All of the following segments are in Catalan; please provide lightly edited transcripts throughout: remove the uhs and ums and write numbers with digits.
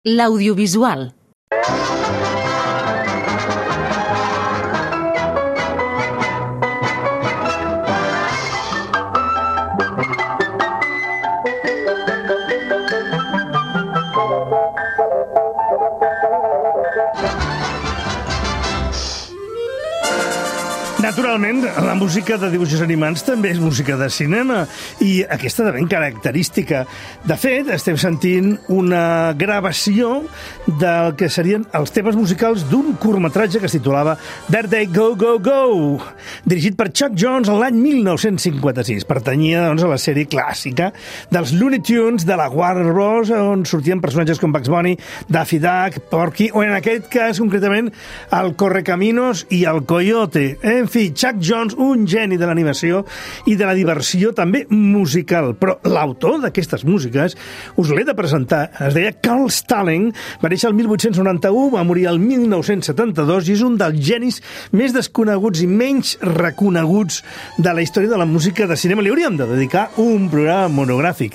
L'audiovisual. Naturalment, la música de dibuixos animats també és música de cinema i aquesta de ben característica. De fet, estem sentint una gravació del que serien els temes musicals d'un curtmetratge que es titulava There They Go, Go, Go, dirigit per Chuck Jones l'any 1956. Pertanyia, doncs, a la sèrie clàssica dels Looney Tunes de la Warner Bros., on sortien personatges com Bugs Bunny, Daffy Duck, Porky, o en aquest cas, concretament, el Correcaminos i el Coyote. En fi, Chuck Jones, un geni de l'animació i de la diversió també musical. Però l'autor d'aquestes músiques, us l'he de presentar, es deia Carl Stalling, va néixer el 1891, va morir el 1972 i és un dels genis més desconeguts i menys reconeguts de la història de la música de cinema. Li hauríem de dedicar un programa monogràfic.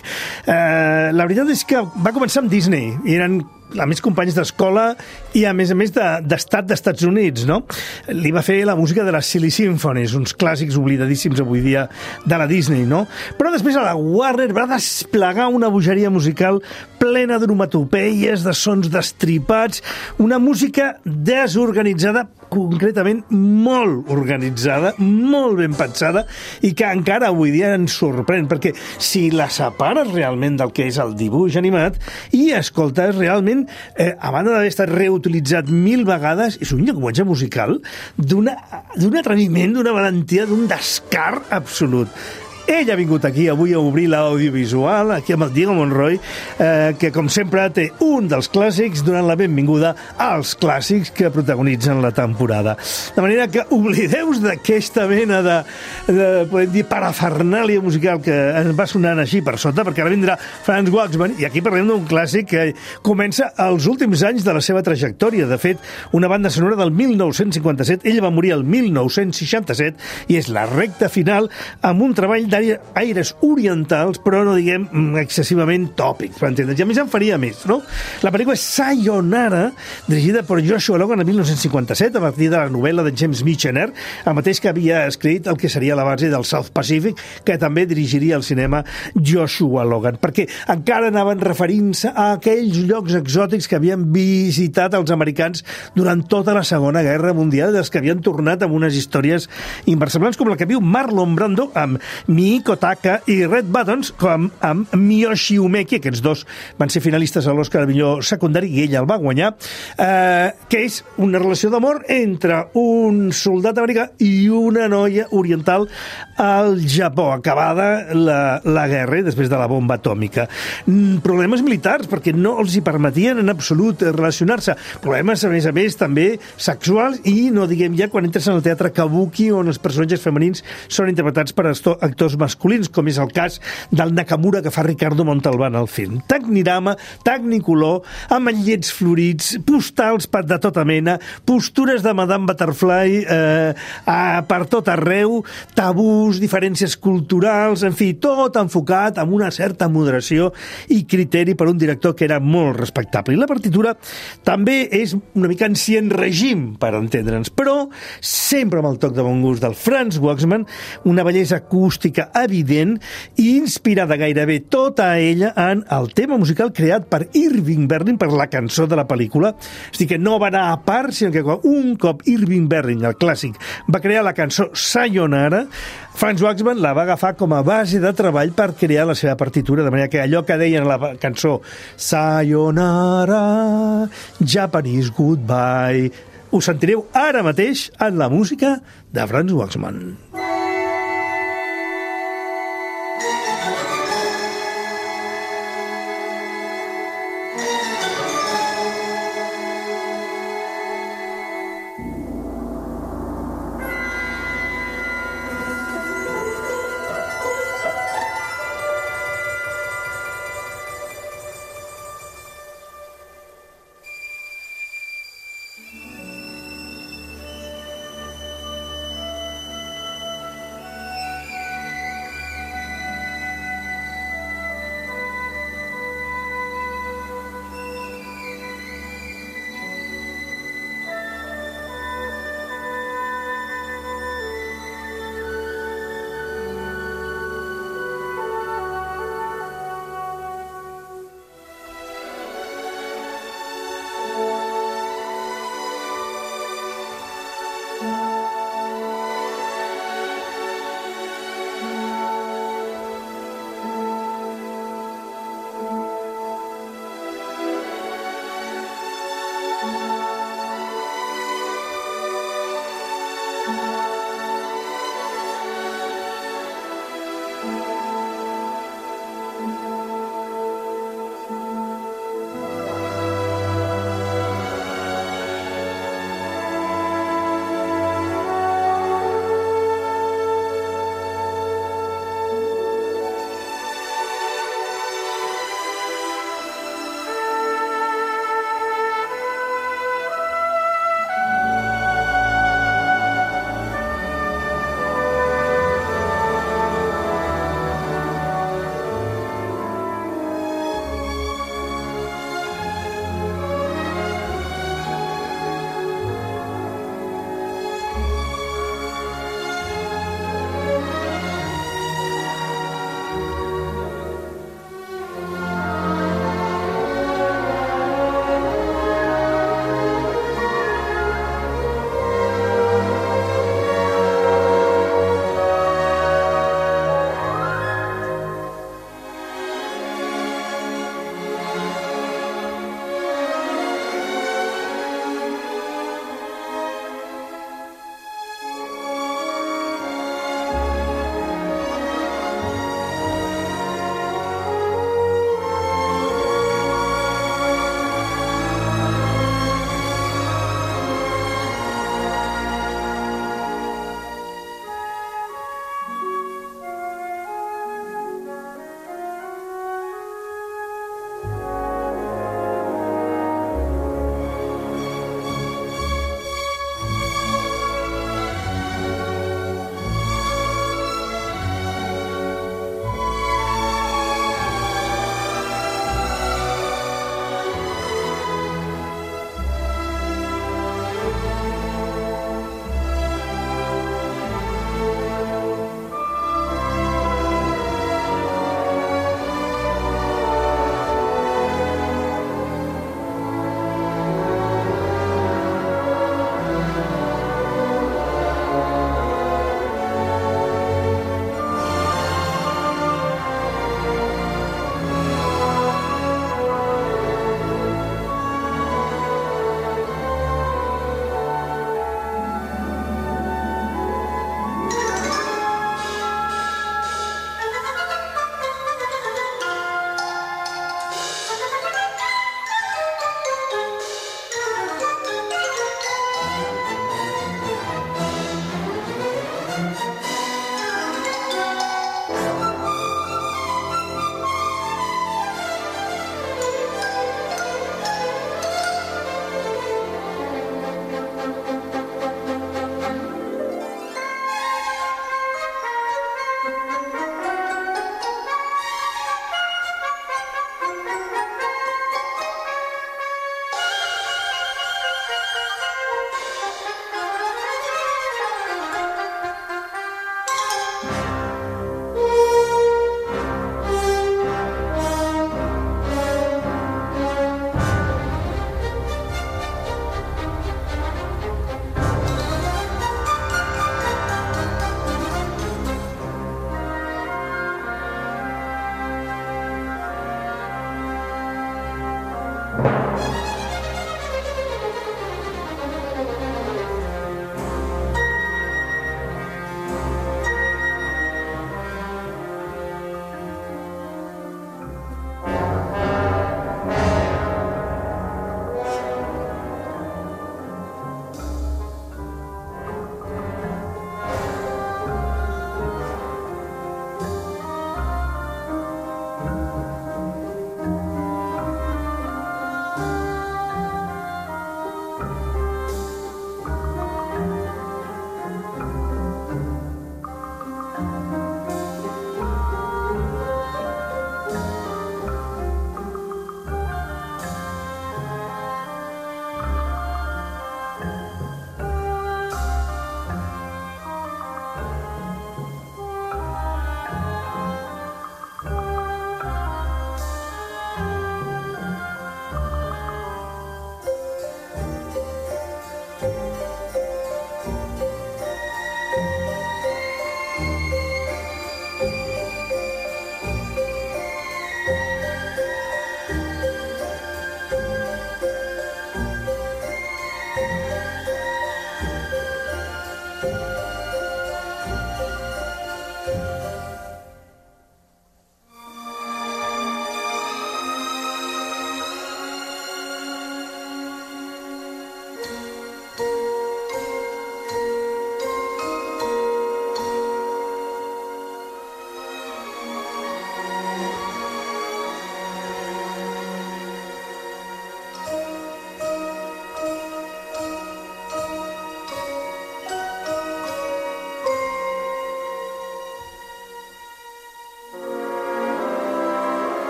La veritat és que va començar amb Disney, i eren a més companys d'escola i a més d'estat d'Estats Units, no? Li va fer la música de les Silly Symphonies, uns clàssics oblidadíssims avui dia de la Disney, no? Però després a la Warner va desplegar una bogeria musical plena d'onomatopeies, de sons destripats, una música desorganitzada, concretament molt organitzada, molt ben pensada i que encara avui dia ens sorprèn, perquè si la separes realment del que és el dibuix animat i escoltes realment, a banda d'haver estat reutilitzat 1000 vegades, és un llenguatge musical d'un atreviment, d'una valentia, d'un descar absolut. Ell ha vingut aquí avui a obrir l'audiovisual, aquí amb el Diego Monroy, que com sempre té un dels clàssics donant la benvinguda als clàssics que protagonitzen la temporada. De manera que oblideu-vos d'aquesta mena de podem dir, parafernàlia musical que ens va sonant així per sota, perquè ara vindrà Franz Waxman, i aquí parlem d'un clàssic que comença als últims anys de la seva trajectòria. De fet, una banda sonora del 1957, ell va morir el 1967, i és la recta final amb un treball d'aires orientals, però no diguem excessivament tòpics, per entendre's. I a més en faria més, no? La pel·lícula és Sayonara, dirigida per Joshua Logan el 1957, a partir de la novel·la de James Michener, el mateix que havia escrit el que seria la base del South Pacific, que també dirigiria al cinema Joshua Logan, perquè encara anaven referint-se a aquells llocs exòtics que havien visitat els americans durant tota la Segona Guerra Mundial, dels que havien tornat amb unes històries inversemblants, com la que viu Marlon Brando amb Miiko Taka i Red Buttons, com amb Miyoshi Umeki. Aquests dos van ser finalistes a l'Oscar al millor secundari i ella el va guanyar, que és una relació d'amor entre un soldat americà i una noia oriental al Japó, acabada la guerra després de la bomba atòmica. Problemes militars, perquè no els hi permetien en absolut relacionar-se. Problemes, a més, també sexuals i, no diguem ja, quan entres en el teatre kabuki, on els personatges femenins són interpretats per actors masculins, com és el cas del Nakamura que fa Ricardo Montalbán al film. Tecnirama, tecnicolor, amb ametllets florits, postals de tota mena, postures de Madame Butterfly per tot arreu, tabús, diferències culturals, en fi, tot enfocat amb una certa moderació i criteri per un director que era molt respectable. I la partitura també és una mica ancien règim, per entendre'ns, però sempre amb el toc de bon gust del Franz Waxman, una bellesa acústica evident i inspirada gairebé tota ella en el tema musical creat per Irving Berlin per la cançó de la pel·lícula. És a dir, que no va anar a part, sinó que un cop Irving Berlin, el clàssic, va crear la cançó Sayonara, Franz Waxman la va agafar com a base de treball per crear la seva partitura, de manera que allò que deien a la cançó Sayonara, Japanese Goodbye, ho sentireu ara mateix en la música de Franz Waxman.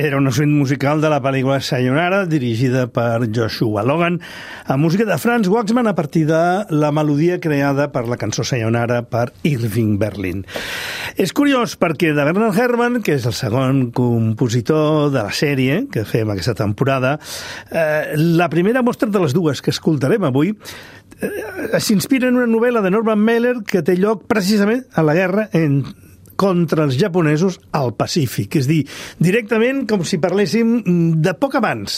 Era una suite musical de la pel·lícula Sayonara, dirigida per Joshua Logan, amb música de Franz Waxman a partir de la melodia creada per la cançó Sayonara per Irving Berlin. És curiós perquè de Bernard Herrmann, que és el segon compositor de la sèrie que fem aquesta temporada, la primera mostra de les dues que escoltarem avui s'inspira en una novel·la de Norman Mailer que té lloc precisament a la guerra contra els japonesos al Pacífic. És dir, directament com si parléssim de poc abans.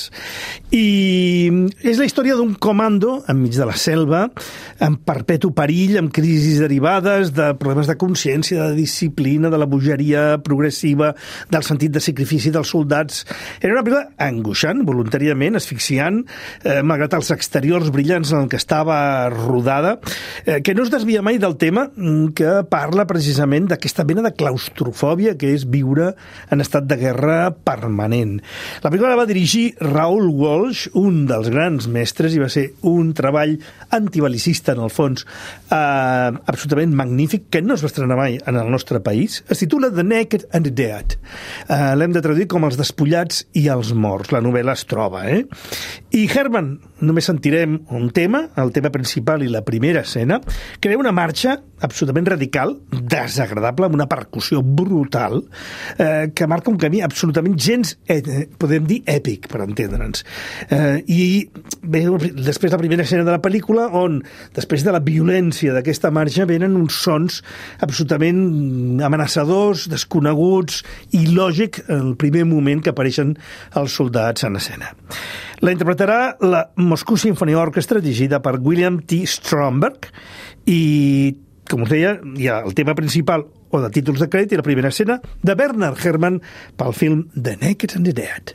I és la història d'un comando enmig de la selva, amb perpetu perill, amb crisis derivades de problemes de consciència, de disciplina, de la bogeria progressiva, del sentit de sacrifici dels soldats. Era una pel·lícula angoixant, voluntàriament, asfixiant, malgrat els exteriors brillants en què estava rodada, que no es desvia mai del tema que parla precisament d'aquesta mena de claustrofòbia que és viure en estat de guerra permanent. La pel·lícula la va dirigir Raoul Walsh, un dels grans mestres, i va ser un treball antibelicista, en el fons, absolutament magnífic, que no es va estrenar mai en el nostre país. Es titula The Naked and the Dead. L'hem de traduir com Els despullats i els morts. La novel·la es troba, I Herrmann, només sentirem un tema, el tema principal i la primera escena, crea una marxa absolutament radical, desagradable, amb una percussió brutal, que marca un camí absolutament gens, podem dir, èpic, per entendre'ns. I bé, després la primera escena de la pel·lícula, on després de la violència d'aquesta marxa venen uns sons absolutament amenaçadors, desconeguts, i lògic el primer moment que apareixen els soldats en escena. La interpretarà la Moscow Symphony Orchestra, dirigida per William T. Stromberg, i, com us deia, hi ha el tema principal o de títols de crèdit i la primera escena de Bernard Herrmann pel film The Naked and the Dead.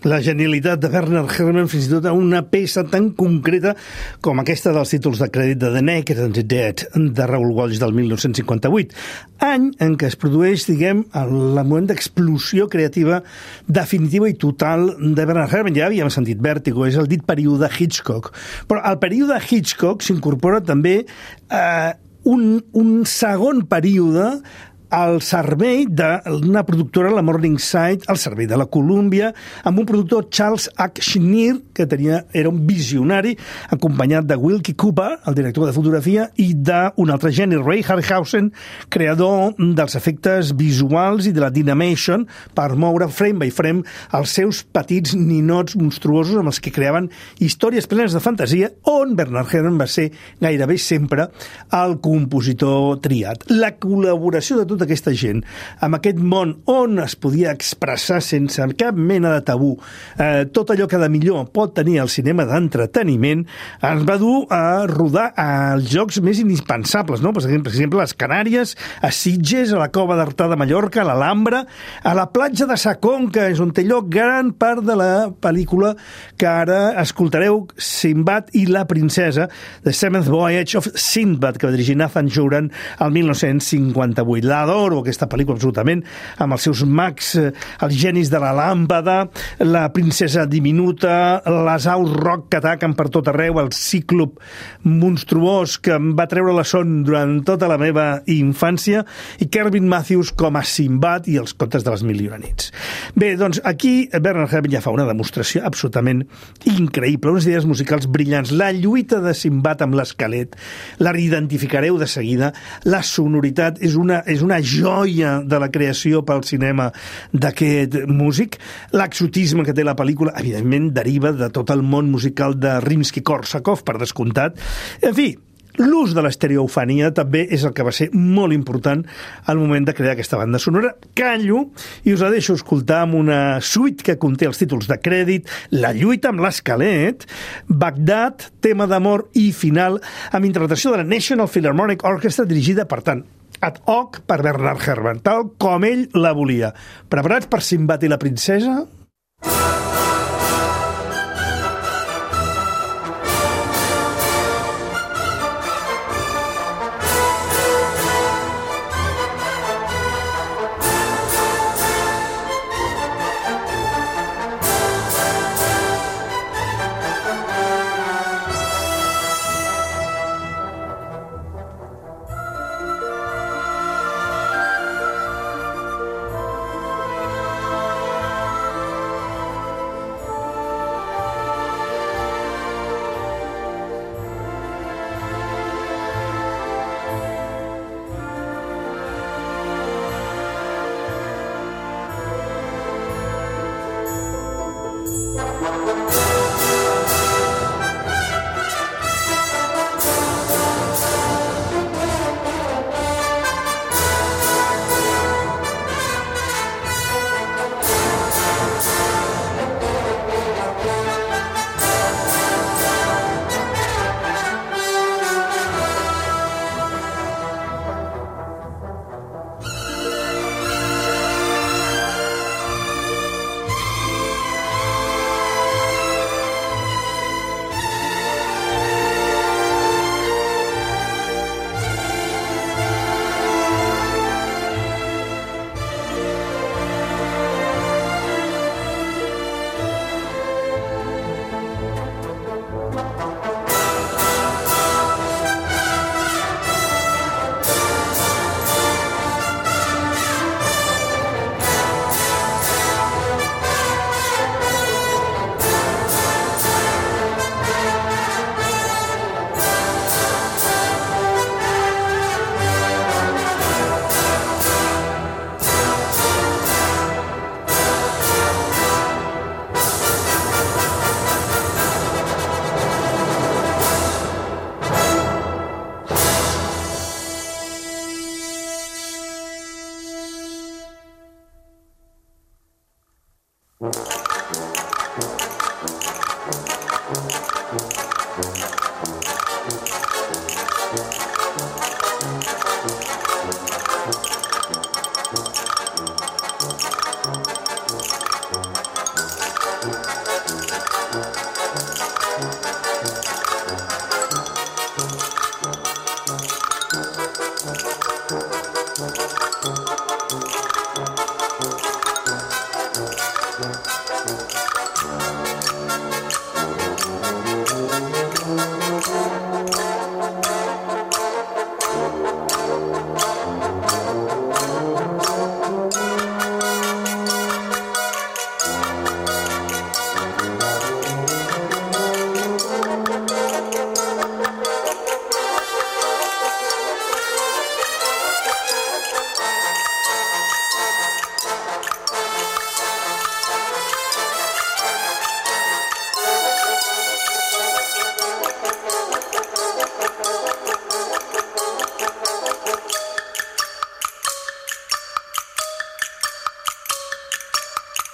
La genialitat de Bernard Herrmann fins i tot a una peça tan concreta com aquesta dels títols de crèdit de The Naked and the Dead de Raoul Walsh del 1958, any en què es produeix, diguem, el moment d'explosió creativa definitiva i total de Bernard Herrmann. Ja havíem sentit Vértigo, és el dit període Hitchcock, però al període Hitchcock s'incorpora també un segon període al servei d'una productora, la Morningside, al servei de la Columbia, amb un productor, Charles H. Schneer, que era un visionari, acompanyat de Wilkie Cooper, el director de fotografia, i d'un altre geni, Ray Harryhausen, creador dels efectes visuals i de la Dynamation, per moure frame by frame els seus petits ninots monstruosos amb els que creaven històries plenes de fantasia, on Bernard Herrmann va ser gairebé sempre el compositor triat. La col·laboració de tota aquesta gent amb aquest món on es podia expressar sense cap mena de tabú tot allò que de millor pot tenir el cinema d'entreteniment, ens va dur a rodar als llocs més indispensables, no? Per exemple, a les Canàries, a Sitges, a la Cova d'Artà de Mallorca, a l'Alhambra, a la platja de Sa Conca, és on té lloc gran part de la pel·lícula que ara escoltareu, Sinbad i la princesa, The Seventh Voyage of Sinbad, que va dirigir Nathan Joran el 1958. L'adoro, aquesta pel·lícula, absolutament, amb els seus mags, els genis de la làmpada, la princesa diminuta, les aus rock que ataquen per tot arreu, el cíclop monstruós que em va treure la son durant tota la meva infància, i Kelvin Matthews com a Sinbad i els contes de les mil i una nits. Bé, doncs aquí Bernard Herrmann ja fa una demostració absolutament increïble, unes idees musicals brillants. La lluita de Sinbad amb l'esquelet, la identificareu de seguida, la sonoritat és una joia de la creació pel cinema d'aquest músic. L'exotisme que té la pel·lícula, evidentment, deriva de tot el món musical de Rimsky-Korsakov, per descomptat. En fi, l'ús de l'estereofania també és el que va ser molt important al moment de crear aquesta banda sonora. Callo i us la deixo escoltar amb una suite que conté els títols de crèdit, La lluita amb l'esquelet, Bagdad, tema d'amor i final, amb interpretació de la National Philharmonic Orchestra, dirigida, per tant, ad hoc per Bernard Herrmann, tal com ell la volia. Preparats per Sinbad i la princesa?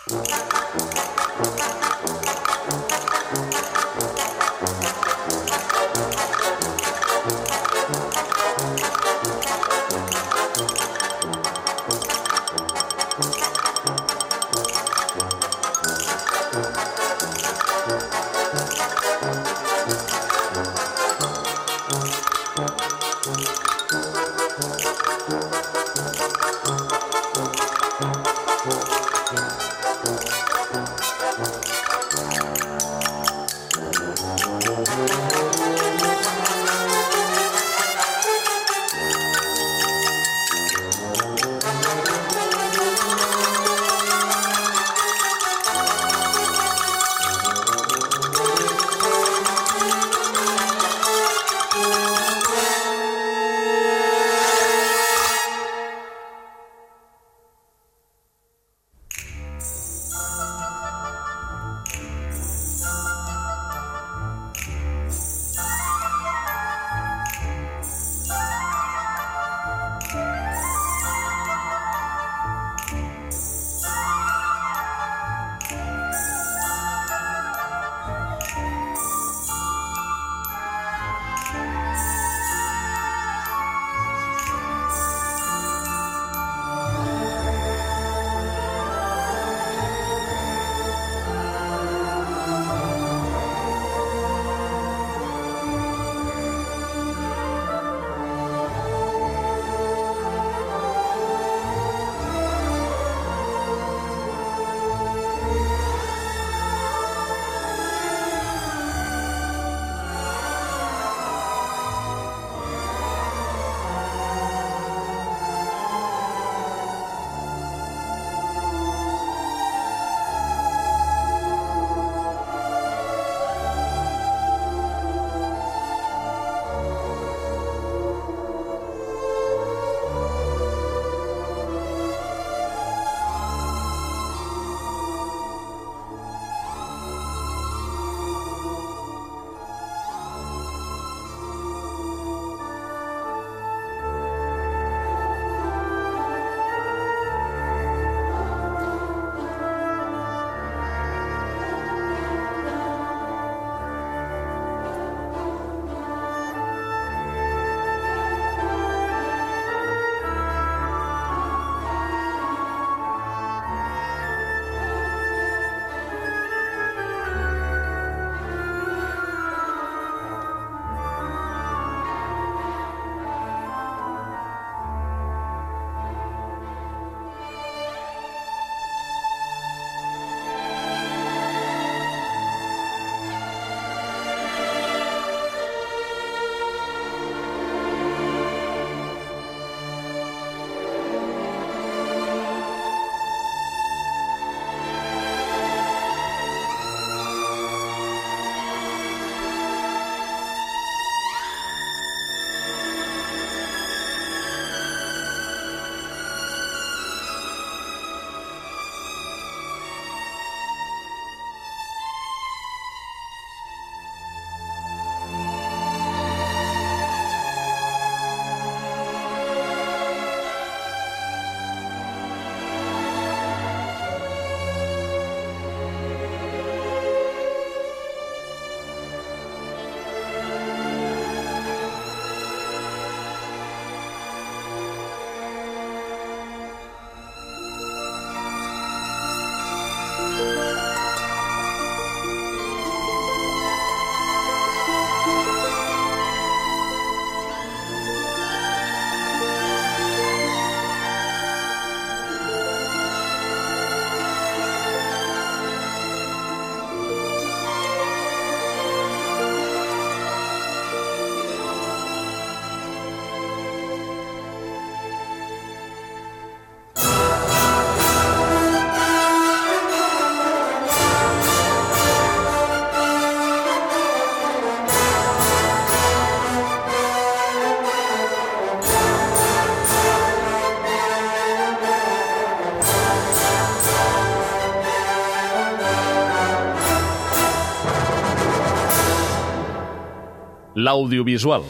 l'audiovisual.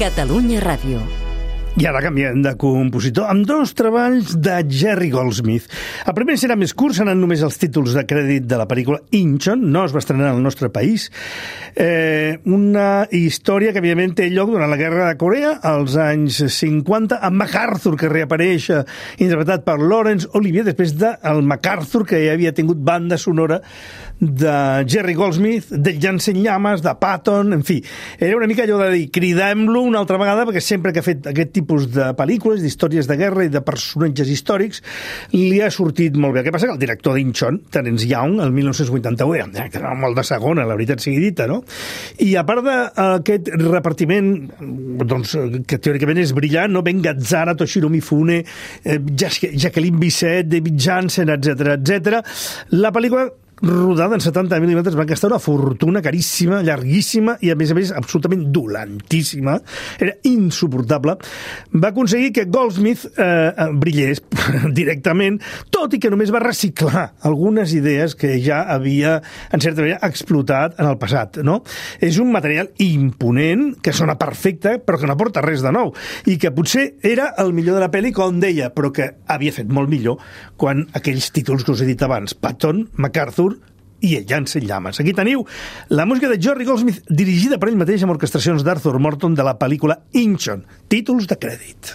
Catalunya Ràdio. I ara canviem de compositor amb dos treballs de Jerry Goldsmith. El primer serà més curt, seran només els títols de crèdit de la pel·lícula Inchon, no es va estrenar al nostre país. Una història que, evidentment, té lloc durant la Guerra de Corea, als anys 50, amb MacArthur, que reapareix interpretat per Laurence Olivier, després del MacArthur, que ja havia tingut banda sonora de Jerry Goldsmith, de Jansen Llamas, de Patton, en fi. Era una mica allò de dir, cridem-lo una altra vegada, perquè sempre que ha fet aquest tipus de pel·lícules, d'històries de guerra i de personatges històrics, li ha sortit molt bé. El que passa que el director d'Inchon, Terence Young, el 1951, era molt de segona, la veritat sigui dita, no? I a part d'aquest repartiment, doncs, que teòricament és brillant, no? Ben Gazzara, Toshiro Mifune, Jacqueline Bisset, David Jansen, etc. La pel·lícula rodada en 70 mil·límetres, van gastar una fortuna caríssima, llarguíssima i a més absolutament dolentíssima, era insuportable. Va aconseguir que Goldsmith brillés directament, tot i que només va reciclar algunes idees que ja havia, en certa manera, explotat en el passat, no? És un material imponent, que sona perfecte, però que no aporta res de nou, i que potser era el millor de la pel·li, com deia, però que havia fet molt millor quan aquells títols que us he dit abans, Patton, MacArthur i el Jansen Llamas. Aquí teniu la música de Jerry Goldsmith, dirigida per ell mateix amb orquestracions d'Arthur Morton de la pel·lícula Inchon. Títols de crèdit.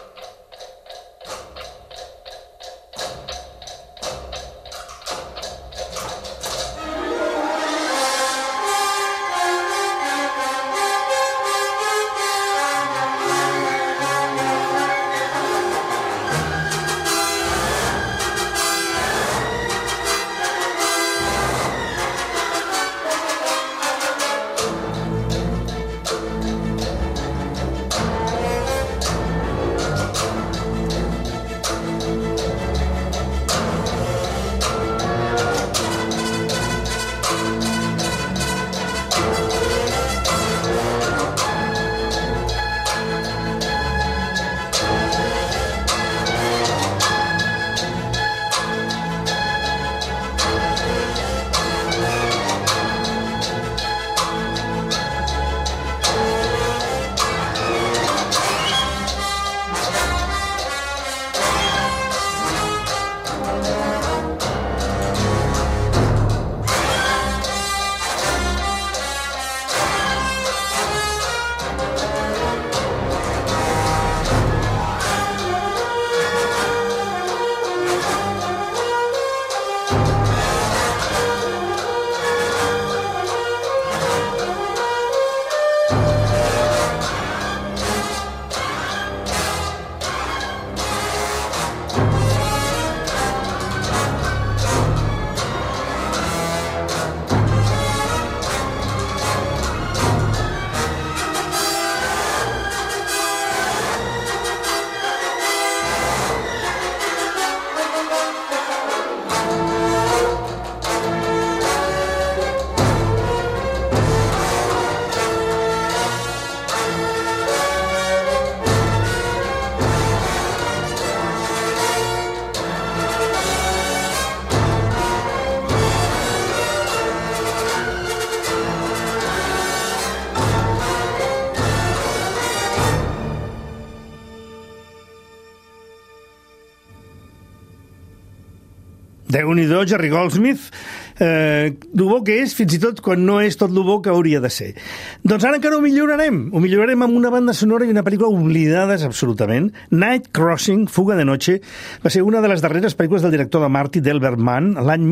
Déu-n'hi-do, Jerry Goldsmith, el bo que és, fins i tot quan no és tot el bo que hauria de ser. Doncs ara encara ho millorarem amb una banda sonora i una pel·lícula oblidades absolutament. Night Crossing, Fuga de Noche, va ser una de les darreres pel·lícules del director de Marty Delbert Mann, l'any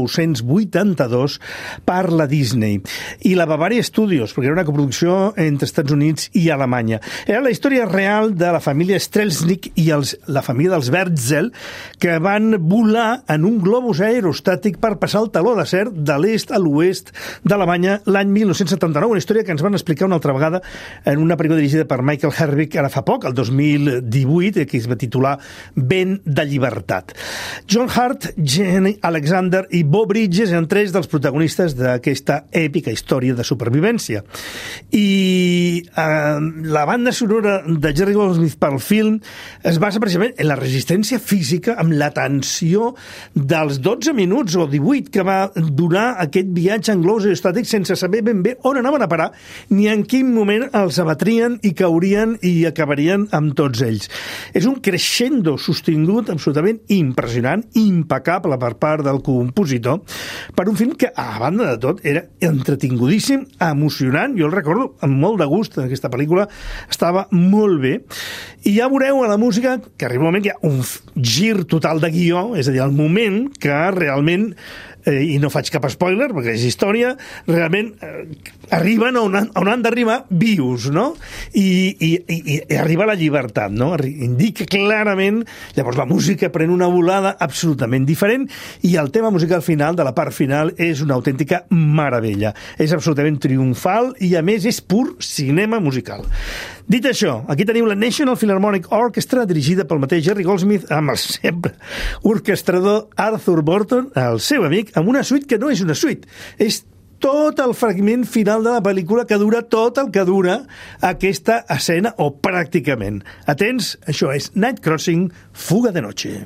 1982, per la Disney. I la Bavaria Studios, perquè era una coproducció entre Estats Units i Alemanya. Era la història real de la família Strelznik i la família dels Berzel, que van volar en un globus aerostàtic per passar el taló d'acer de l'est a l'oest d'Alemanya l'any 1979, una història que ens van explicar una altra vegada en una pel·lícula dirigida per Michael Herbig ara fa poc, el 2018, que es va titular Vent de llibertat. John Hurt, Jenny Alexander i Bo Bridges eren tres dels protagonistes d'aquesta èpica història de supervivència. I la banda sonora de Jerry Goldsmith pel film es basa precisament en la resistència física, amb la tensió de als 12 minuts o 18 que va durar aquest viatge en globus aerostàtics sense saber ben bé on anaven a parar ni en quin moment els abatrien i caurien i acabarien amb tots ells. És un crescendo sostingut absolutament impressionant, impecable per part del compositor, per un film que, a banda de tot, era entretingudíssim, emocionant. Jo el recordo amb molt de gust. Aquesta pel·lícula estava molt bé. I ja veureu a la música que arriba un moment que hi ha un gir total de guió, és a dir, el moment que realment i no faig cap spoiler, perquè és història, realment arriben on han d'arribar vius, no? I arriba la llibertat, no? Indica clarament, llavors la música pren una volada absolutament diferent i el tema musical final, de la part final, és una autèntica meravella. És absolutament triomfal i, a més, és pur cinema musical. Dit això, aquí teniu la National Philharmonic Orchestra, dirigida pel mateix Jerry Goldsmith, amb el sempre orquestrador Arthur Burton, el seu amic, amb una suite que no és una suite, és tot el fragment final de la pel·lícula que dura tot el que dura aquesta escena, o pràcticament. Atents, això és Night Crossing, Fuga de Noche.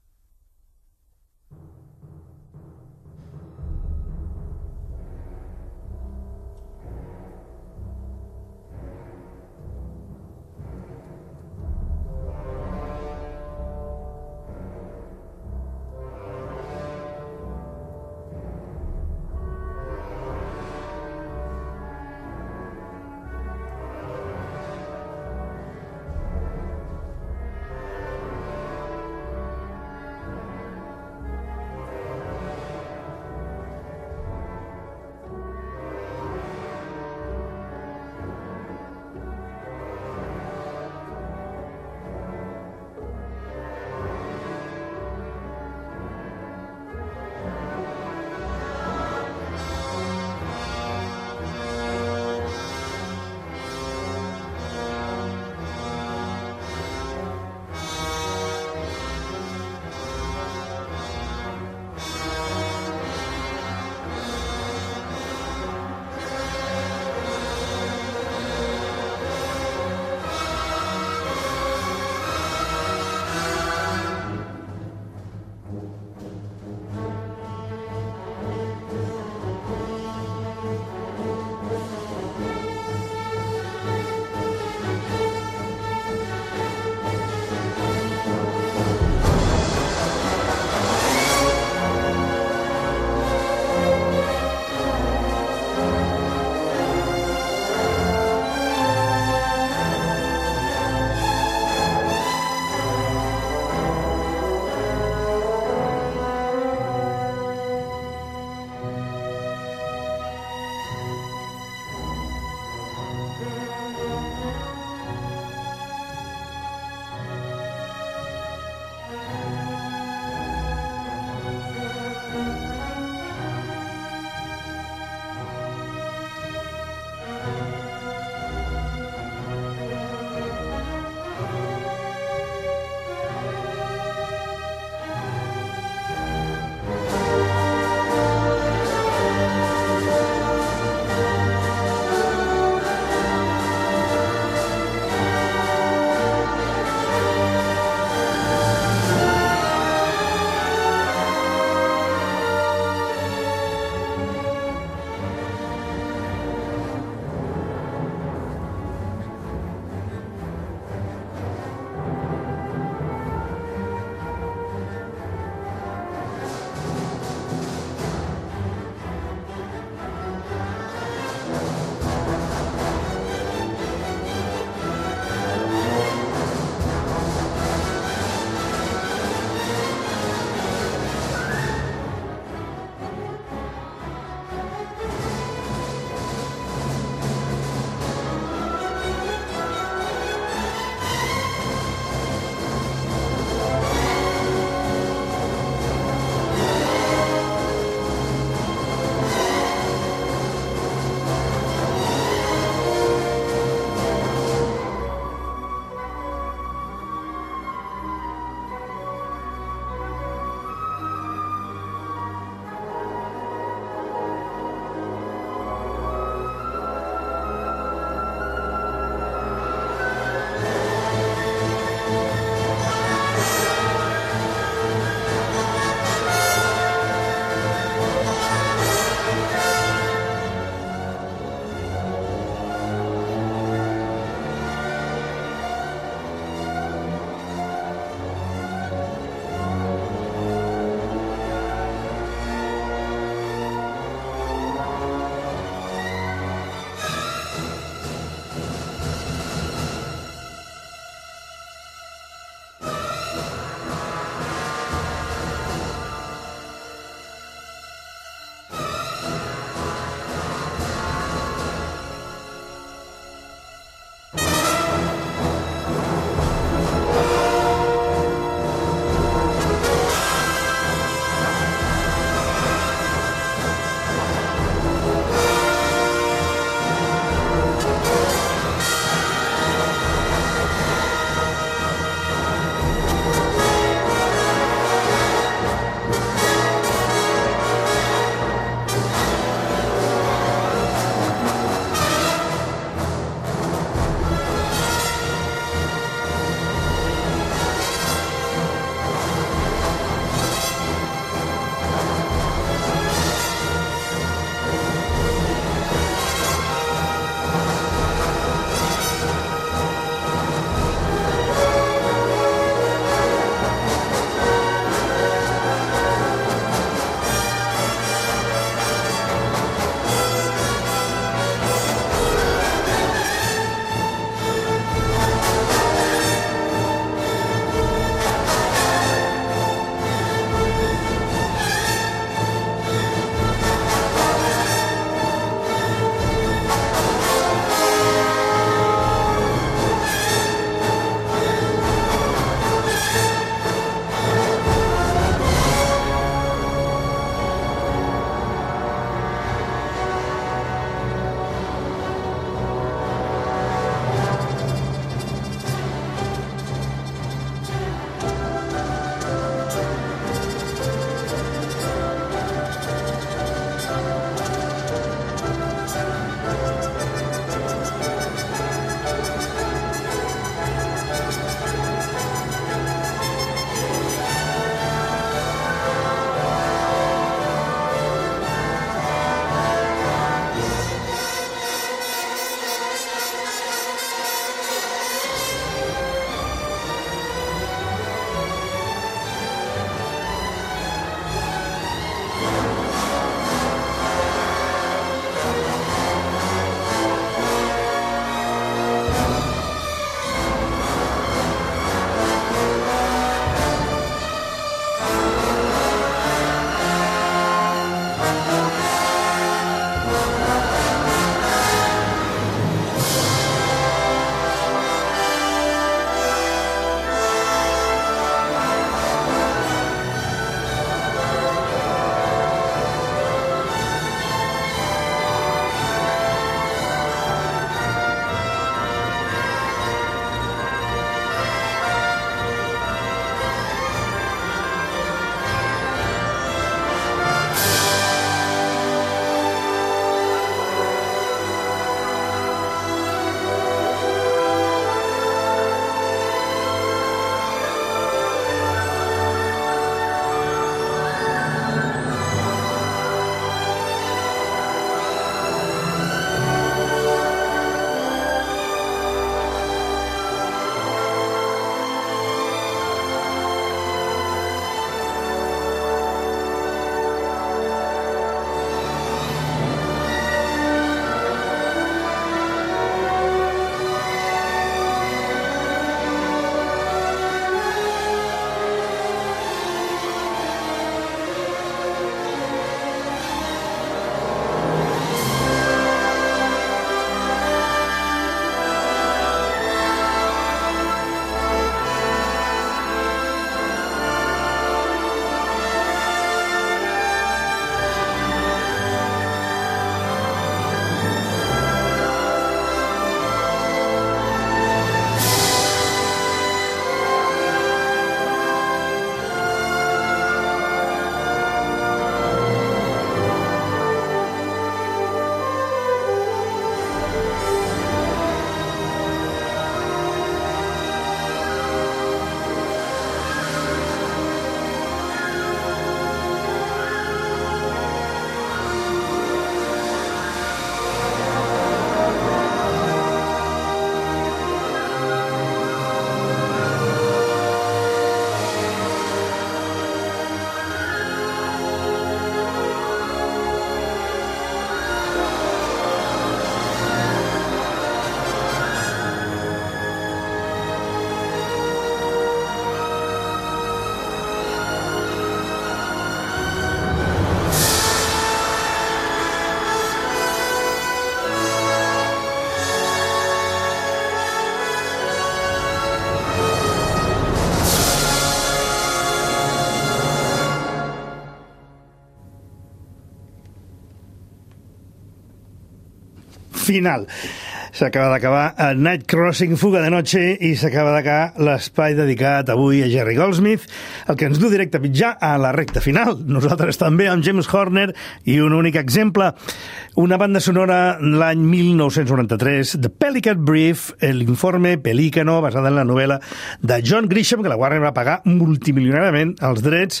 final. S'acaba d'acabar a Night Crossing, Fuga de Noche, i s'acaba d'acabar l'espai dedicat avui a Jerry Goldsmith, el que ens du directament ja a la recta final. Nosaltres també amb James Horner i un únic exemple, una banda sonora l'any 1993, The Pelican Brief, l'informe Pelícano, basada en la novel·la de John Grisham, que la Warner va pagar multimilionàriament els drets,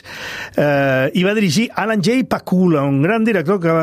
i va dirigir Alan J. Pakula, un gran director que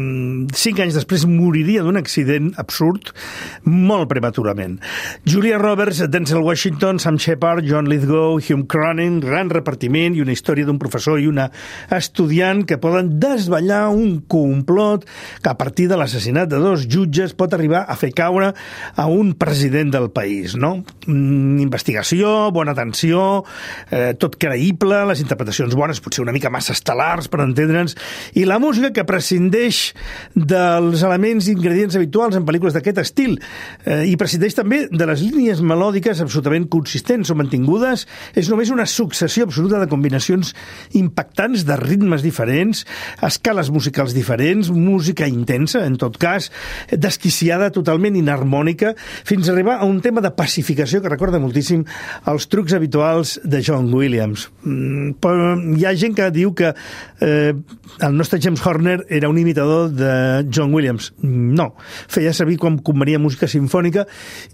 5 anys després moriria d'un accident absurd, molt prematurament. Julia Roberts, Denzel Washington, Sam Shepard, John Lithgow, Hugh Cronin, gran repartiment i una història d'un professor i una estudiant que poden desvetllar un complot que a partir de l'assassinat de 2 jutges pot arribar a fer caure a un president del país, no? Investigació, bona atenció, tot creïble, les interpretacions bones, potser una mica massa estel·lars per entendre'ns, i la música que prescindeix dels elements i ingredients habituals en pel·lícules d'aquest estil, i prescindeix també de les línies melòdiques absolutament consistents o mantingudes. És només una successió absoluta de combinacions impactants de ritmes diferents, escales musicals diferents, música intensa, en tot cas, desquiciada, totalment inharmònica, fins a arribar a un tema de pacificació que recorda moltíssim els trucs habituals de John Williams. Però hi ha gent que diu que el nostre James Horner era un imitador de John Williams. No, feia servir com convenia música sinfònica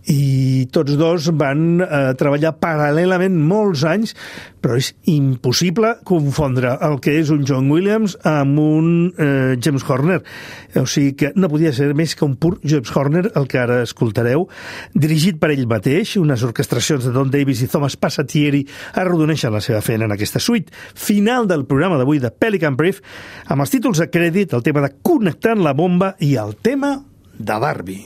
i tots dos van treballar paral·lelament molts anys, però és impossible confondre el que és un John Williams amb un James Horner. O sigui que no podia ser més que un pur James Horner, el que ara escoltareu, dirigit per ell mateix, unes orquestracions de Don Davis i Thomas Passatieri arrodoneixen la seva feina en aquesta suite final del programa d'avui de Pelican Brief, amb els títols de crèdit, el tema de Connectant la bomba i el tema de Barbie.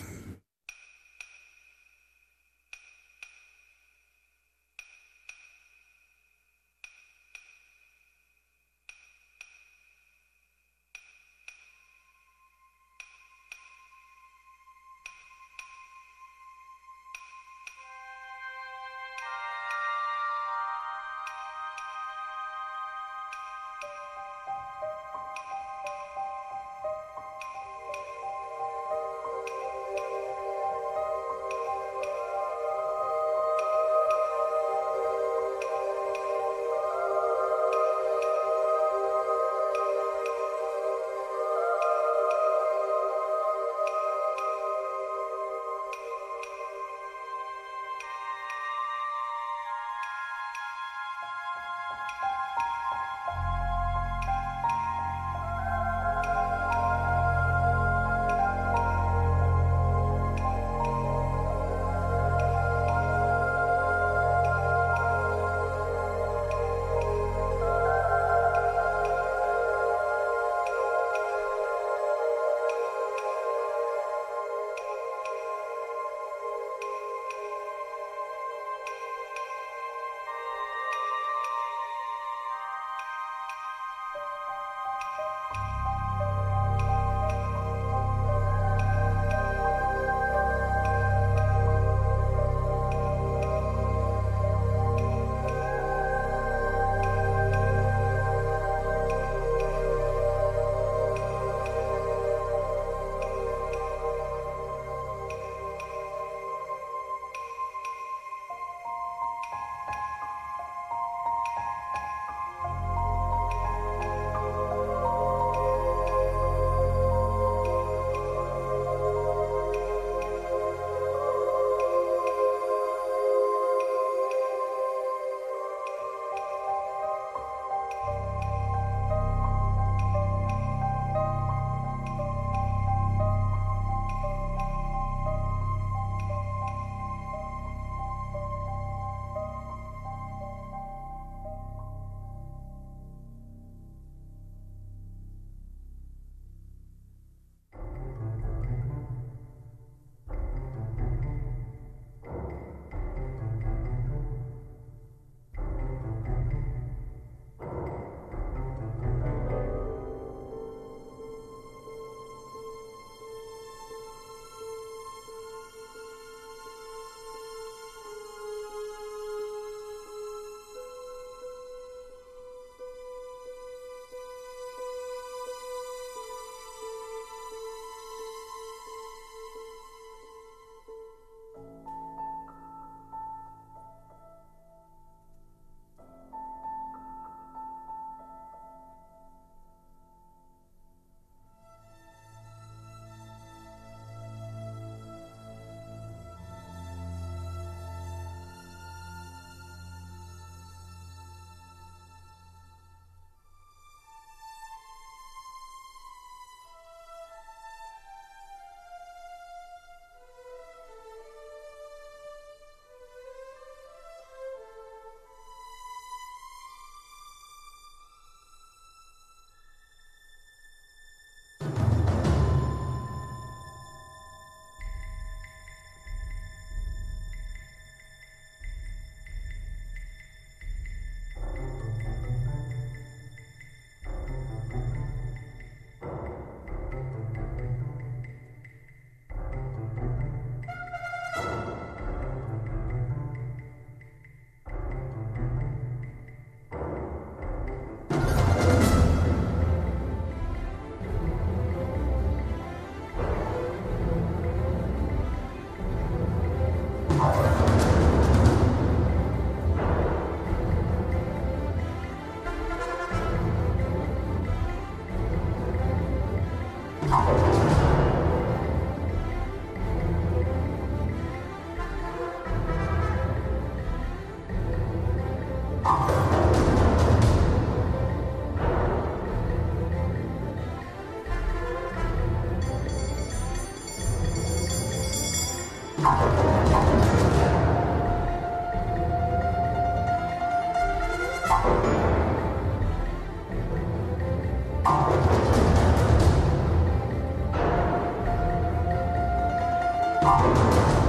You